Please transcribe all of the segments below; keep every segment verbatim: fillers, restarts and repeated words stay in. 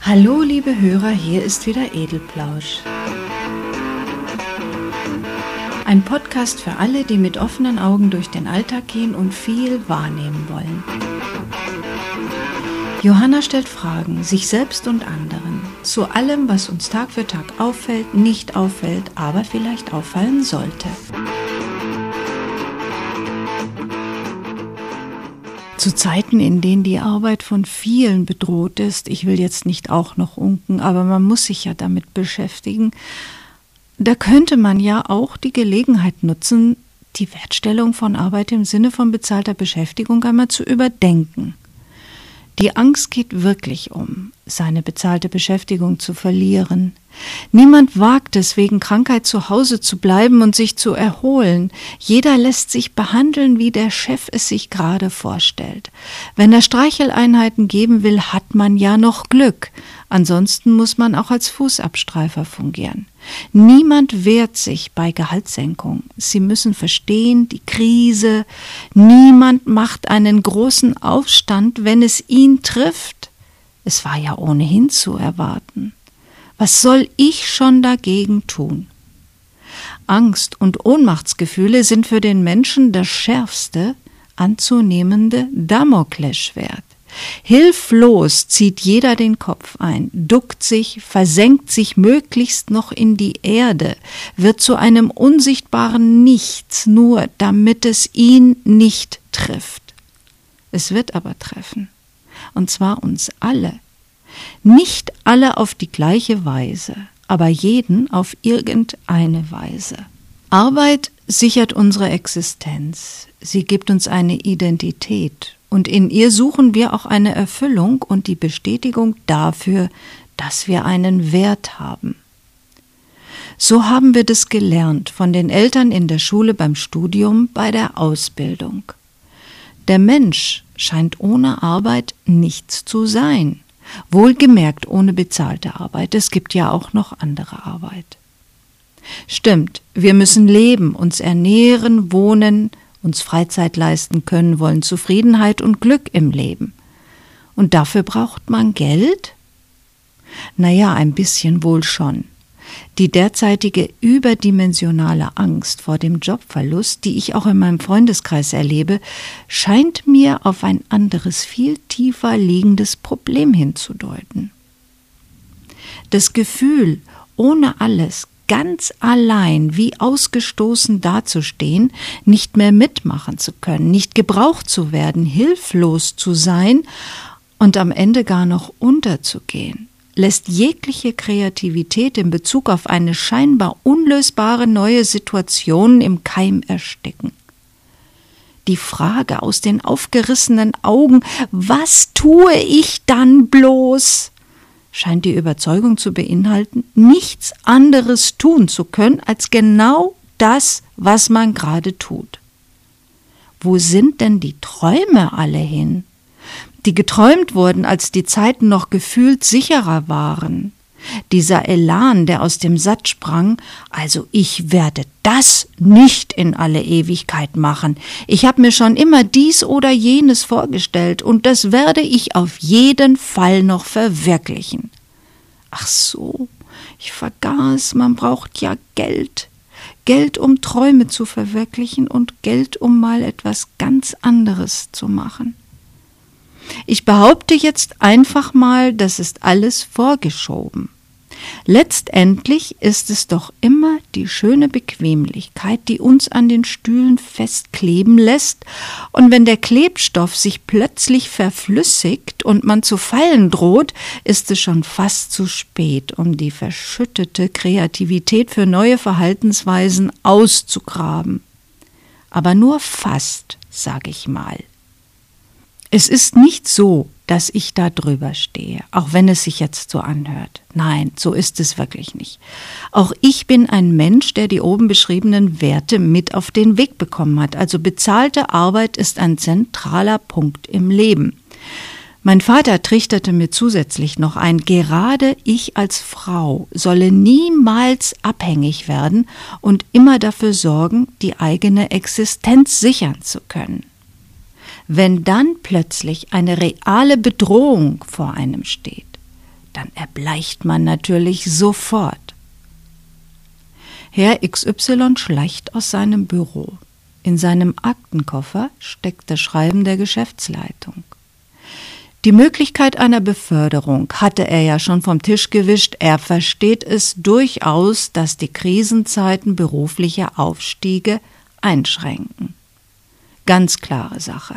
Hallo liebe Hörer, hier ist wieder Edelplausch. Ein Podcast für alle, die mit offenen Augen durch den Alltag gehen und viel wahrnehmen wollen. Johanna stellt Fragen, sich selbst und anderen, zu allem, was uns Tag für Tag auffällt, nicht auffällt, aber vielleicht auffallen sollte. Zu Zeiten, in denen die Arbeit von vielen bedroht ist, ich will jetzt nicht auch noch unken, aber man muss sich ja damit beschäftigen, da könnte man ja auch die Gelegenheit nutzen, die Wertstellung von Arbeit im Sinne von bezahlter Beschäftigung einmal zu überdenken. Die Angst geht wirklich um, seine bezahlte Beschäftigung zu verlieren. Niemand wagt es, wegen Krankheit zu Hause zu bleiben und sich zu erholen. Jeder lässt sich behandeln, wie der Chef es sich gerade vorstellt. Wenn er Streicheleinheiten geben will, hat man ja noch Glück. Ansonsten muss man auch als Fußabstreifer fungieren. Niemand wehrt sich bei Gehaltssenkung. Sie müssen verstehen, die Krise. Niemand macht einen großen Aufstand, wenn es ihn trifft. Es war ja ohnehin zu erwarten. Was soll ich schon dagegen tun? Angst und Ohnmachtsgefühle sind für den Menschen das schärfste anzunehmende Damoklesschwert. Hilflos zieht jeder den Kopf ein, duckt sich, versenkt sich möglichst noch in die Erde, wird zu einem unsichtbaren Nichts, nur damit es ihn nicht trifft. Es wird aber treffen, und zwar uns alle. Nicht alle auf die gleiche Weise, aber jeden auf irgendeine Weise. Arbeit sichert unsere Existenz, sie gibt uns eine Identität. Und in ihr suchen wir auch eine Erfüllung und die Bestätigung dafür, dass wir einen Wert haben. So haben wir das gelernt von den Eltern in der Schule, beim Studium, bei der Ausbildung. Der Mensch scheint ohne Arbeit nichts zu sein. Wohlgemerkt ohne bezahlte Arbeit. Es gibt ja auch noch andere Arbeit. Stimmt, wir müssen leben, uns ernähren, wohnen, uns Freizeit leisten können, wollen Zufriedenheit und Glück im Leben. Und dafür braucht man Geld? Naja, ein bisschen wohl schon. Die derzeitige überdimensionale Angst vor dem Jobverlust, die ich auch in meinem Freundeskreis erlebe, scheint mir auf ein anderes, viel tiefer liegendes Problem hinzudeuten. Das Gefühl, ohne alles, ganz allein, wie ausgestoßen dazustehen, nicht mehr mitmachen zu können, nicht gebraucht zu werden, hilflos zu sein und am Ende gar noch unterzugehen, lässt jegliche Kreativität in Bezug auf eine scheinbar unlösbare neue Situation im Keim ersticken. Die Frage aus den aufgerissenen Augen, was tue ich dann bloß? Scheint die Überzeugung zu beinhalten, nichts anderes tun zu können, als genau das, was man gerade tut. Wo sind denn die Träume alle hin, die geträumt wurden, als die Zeiten noch gefühlt sicherer waren? Dieser Elan, der aus dem Satz sprang, also ich werde das nicht in alle Ewigkeit machen. Ich habe mir schon immer dies oder jenes vorgestellt und das werde ich auf jeden Fall noch verwirklichen. Ach so, ich vergaß, man braucht ja Geld. Geld, um Träume zu verwirklichen und Geld, um mal etwas ganz anderes zu machen. Ich behaupte jetzt einfach mal, das ist alles vorgeschoben. Letztendlich ist es doch immer die schöne Bequemlichkeit, die uns an den Stühlen festkleben lässt, und wenn der Klebstoff sich plötzlich verflüssigt und man zu fallen droht, ist es schon fast zu spät, um die verschüttete Kreativität für neue Verhaltensweisen auszugraben. Aber nur fast, sag ich mal. Es ist nicht so, dass ich da drüber stehe, auch wenn es sich jetzt so anhört. Nein, so ist es wirklich nicht. Auch ich bin ein Mensch, der die oben beschriebenen Werte mit auf den Weg bekommen hat. Also bezahlte Arbeit ist ein zentraler Punkt im Leben. Mein Vater trichterte mir zusätzlich noch ein, gerade ich als Frau solle niemals abhängig werden und immer dafür sorgen, die eigene Existenz sichern zu können. Wenn dann plötzlich eine reale Bedrohung vor einem steht, dann erbleicht man natürlich sofort. Herr X Y schleicht aus seinem Büro. In seinem Aktenkoffer steckt das Schreiben der Geschäftsleitung. Die Möglichkeit einer Beförderung hatte er ja schon vom Tisch gewischt. Er versteht es durchaus, dass die Krisenzeiten berufliche Aufstiege einschränken. Ganz klare Sache.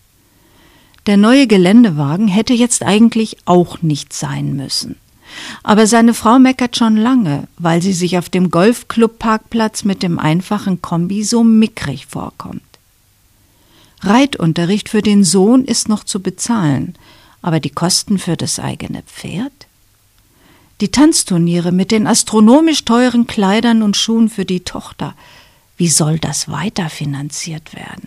Der neue Geländewagen hätte jetzt eigentlich auch nicht sein müssen. Aber seine Frau meckert schon lange, weil sie sich auf dem Golfclub-Parkplatz mit dem einfachen Kombi so mickrig vorkommt. Reitunterricht für den Sohn ist noch zu bezahlen, aber die Kosten für das eigene Pferd? Die Tanzturniere mit den astronomisch teuren Kleidern und Schuhen für die Tochter, wie soll das weiterfinanziert werden?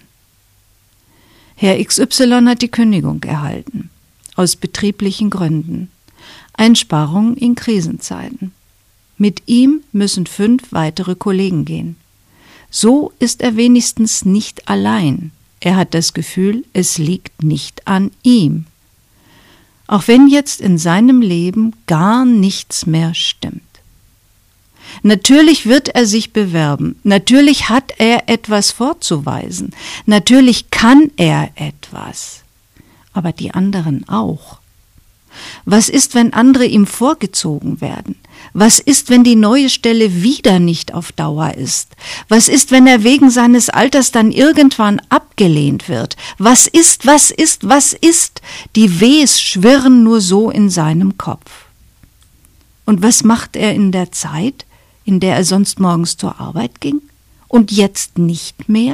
Herr X Y hat die Kündigung erhalten, aus betrieblichen Gründen. Einsparungen in Krisenzeiten. Mit ihm müssen fünf weitere Kollegen gehen. So ist er wenigstens nicht allein. Er hat das Gefühl, es liegt nicht an ihm. Auch wenn jetzt in seinem Leben gar nichts mehr stimmt. Natürlich wird er sich bewerben, natürlich hat er etwas vorzuweisen, natürlich kann er etwas, aber die anderen auch. Was ist, wenn andere ihm vorgezogen werden? Was ist, wenn die neue Stelle wieder nicht auf Dauer ist? Was ist, wenn er wegen seines Alters dann irgendwann abgelehnt wird? Was ist, was ist, was ist? Die Wehs schwirren nur so in seinem Kopf. Und was macht er in der Zeit, in der er sonst morgens zur Arbeit ging? Und jetzt nicht mehr?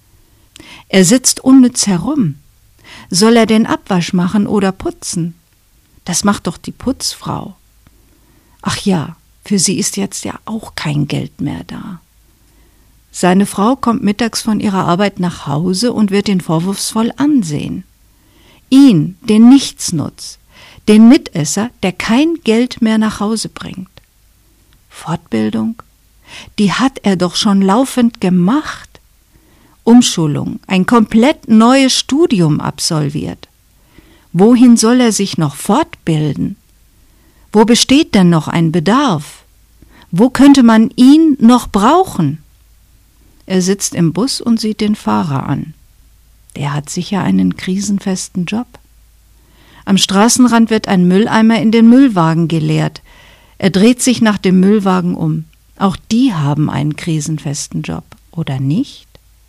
Er sitzt unnütz herum. Soll er den Abwasch machen oder putzen? Das macht doch die Putzfrau. Ach ja, für sie ist jetzt ja auch kein Geld mehr da. Seine Frau kommt mittags von ihrer Arbeit nach Hause und wird ihn vorwurfsvoll ansehen. Ihn, den Nichtsnutz, den Mitesser, der kein Geld mehr nach Hause bringt. Fortbildung? Die hat er doch schon laufend gemacht. Umschulung, ein komplett neues Studium absolviert. Wohin soll er sich noch fortbilden? Wo besteht denn noch ein Bedarf? Wo könnte man ihn noch brauchen? Er sitzt im Bus und sieht den Fahrer an. Der hat sicher einen krisenfesten Job. Am Straßenrand wird ein Mülleimer in den Müllwagen geleert. Er dreht sich nach dem Müllwagen um. Auch die haben einen krisenfesten Job, oder nicht?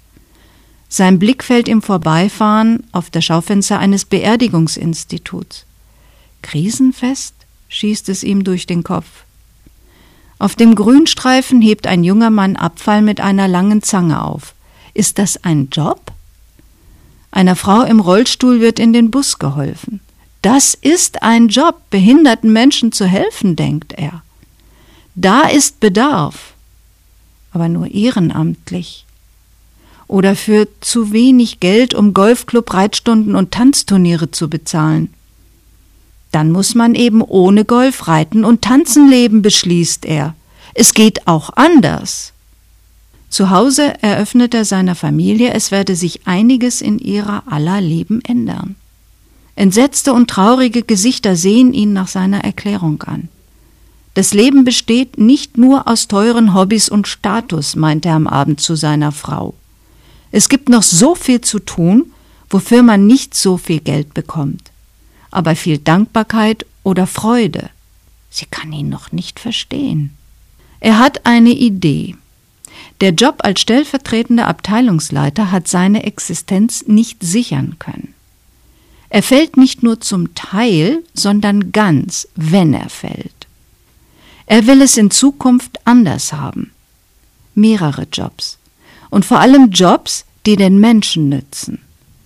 Sein Blick fällt im Vorbeifahren auf das Schaufenster eines Beerdigungsinstituts. Krisenfest, schießt es ihm durch den Kopf. Auf dem Grünstreifen hebt ein junger Mann Abfall mit einer langen Zange auf. Ist das ein Job? Einer Frau im Rollstuhl wird in den Bus geholfen. Das ist ein Job, behinderten Menschen zu helfen, denkt er. Da ist Bedarf, aber nur ehrenamtlich. Oder für zu wenig Geld, um Golfclub, Reitstunden und Tanzturniere zu bezahlen. Dann muss man eben ohne Golf, Reiten und Tanzen leben, beschließt er. Es geht auch anders. Zu Hause eröffnet er seiner Familie, es werde sich einiges in ihrer aller Leben ändern. Entsetzte und traurige Gesichter sehen ihn nach seiner Erklärung an. Das Leben besteht nicht nur aus teuren Hobbys und Status, meint er am Abend zu seiner Frau. Es gibt noch so viel zu tun, wofür man nicht so viel Geld bekommt, aber viel Dankbarkeit oder Freude. Sie kann ihn noch nicht verstehen. Er hat eine Idee. Der Job als stellvertretender Abteilungsleiter hat seine Existenz nicht sichern können. Er fällt nicht nur zum Teil, sondern ganz, wenn er fällt. Er will es in Zukunft anders haben. Mehrere Jobs. Und vor allem Jobs, die den Menschen nützen.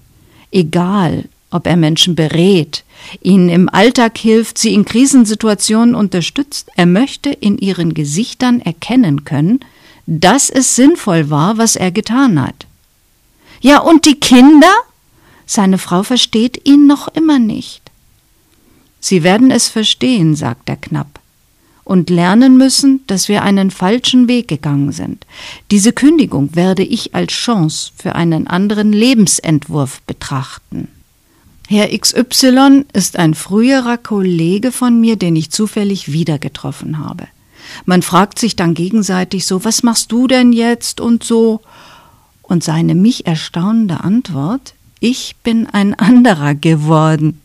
Egal, ob er Menschen berät, ihnen im Alltag hilft, sie in Krisensituationen unterstützt, er möchte in ihren Gesichtern erkennen können, dass es sinnvoll war, was er getan hat. Ja, und die Kinder? Seine Frau versteht ihn noch immer nicht. Sie werden es verstehen, sagt er knapp. Und lernen müssen, dass wir einen falschen Weg gegangen sind. Diese Kündigung werde ich als Chance für einen anderen Lebensentwurf betrachten. Herr X Y ist ein früherer Kollege von mir, den ich zufällig wieder getroffen habe. Man fragt sich dann gegenseitig so, was machst du denn jetzt und so? Und seine mich erstaunende Antwort, ich bin ein anderer geworden.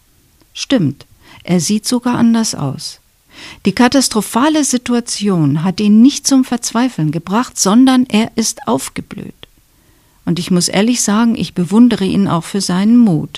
Stimmt, er sieht sogar anders aus. Die katastrophale Situation hat ihn nicht zum Verzweifeln gebracht, sondern er ist aufgeblüht. Und ich muss ehrlich sagen, ich bewundere ihn auch für seinen Mut.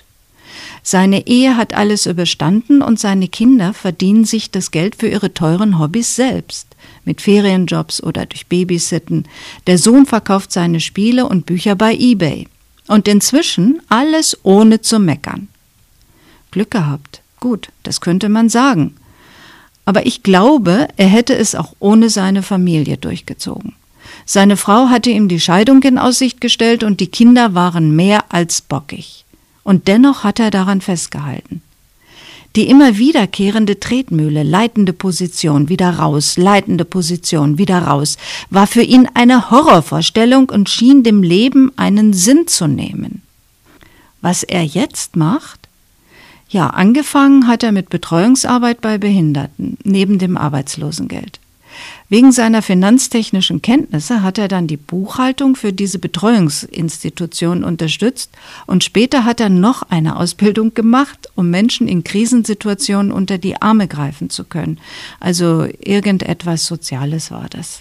Seine Ehe hat alles überstanden und seine Kinder verdienen sich das Geld für ihre teuren Hobbys selbst, mit Ferienjobs oder durch Babysitten. Der Sohn verkauft seine Spiele und Bücher bei eBay. Und inzwischen alles ohne zu meckern. Glück gehabt. Gut, das könnte man sagen. Aber ich glaube, er hätte es auch ohne seine Familie durchgezogen. Seine Frau hatte ihm die Scheidung in Aussicht gestellt und die Kinder waren mehr als bockig. Und dennoch hat er daran festgehalten. Die immer wiederkehrende Tretmühle, leitende Position, wieder raus, leitende Position, wieder raus, war für ihn eine Horrorvorstellung und schien dem Leben einen Sinn zu nehmen. Was er jetzt macht? Ja, angefangen hat er mit Betreuungsarbeit bei Behinderten, neben dem Arbeitslosengeld. Wegen seiner finanztechnischen Kenntnisse hat er dann die Buchhaltung für diese Betreuungsinstitution unterstützt und später hat er noch eine Ausbildung gemacht, um Menschen in Krisensituationen unter die Arme greifen zu können. Also irgendetwas Soziales war das.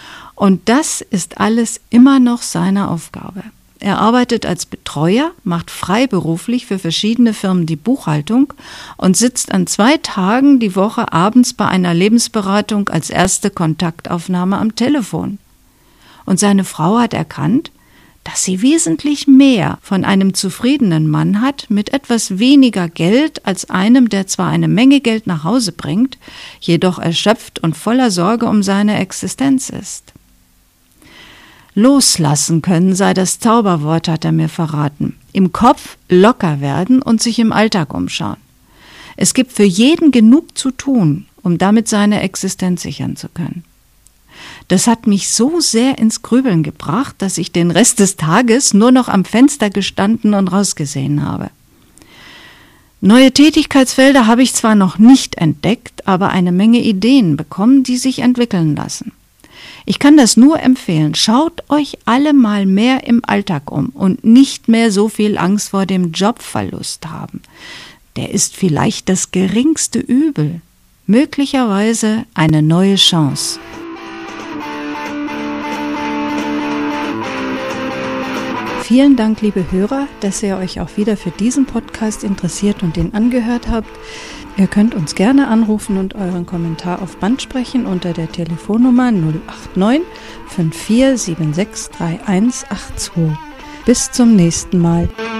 Und das ist alles immer noch seine Aufgabe. Er arbeitet als Betreuer, macht freiberuflich für verschiedene Firmen die Buchhaltung und sitzt an zwei Tagen die Woche abends bei einer Lebensberatung als erste Kontaktaufnahme am Telefon. Und seine Frau hat erkannt, dass sie wesentlich mehr von einem zufriedenen Mann hat mit etwas weniger Geld als einem, der zwar eine Menge Geld nach Hause bringt, jedoch erschöpft und voller Sorge um seine Existenz ist. Loslassen können sei das Zauberwort, hat er mir verraten. Im Kopf locker werden und sich im Alltag umschauen. Es gibt für jeden genug zu tun, um damit seine Existenz sichern zu können. Das hat mich so sehr ins Grübeln gebracht, dass ich den Rest des Tages nur noch am Fenster gestanden und rausgesehen habe. Neue Tätigkeitsfelder habe ich zwar noch nicht entdeckt, aber eine Menge Ideen bekommen, die sich entwickeln lassen. Ich kann das nur empfehlen. Schaut euch alle mal mehr im Alltag um und nicht mehr so viel Angst vor dem Jobverlust haben. Der ist vielleicht das geringste Übel, möglicherweise eine neue Chance. Vielen Dank, liebe Hörer, dass ihr euch auch wieder für diesen Podcast interessiert und den angehört habt. Ihr könnt uns gerne anrufen und euren Kommentar auf Band sprechen unter der Telefonnummer null acht neun fünf vier sieben sechs drei eins acht zwei. Bis zum nächsten Mal.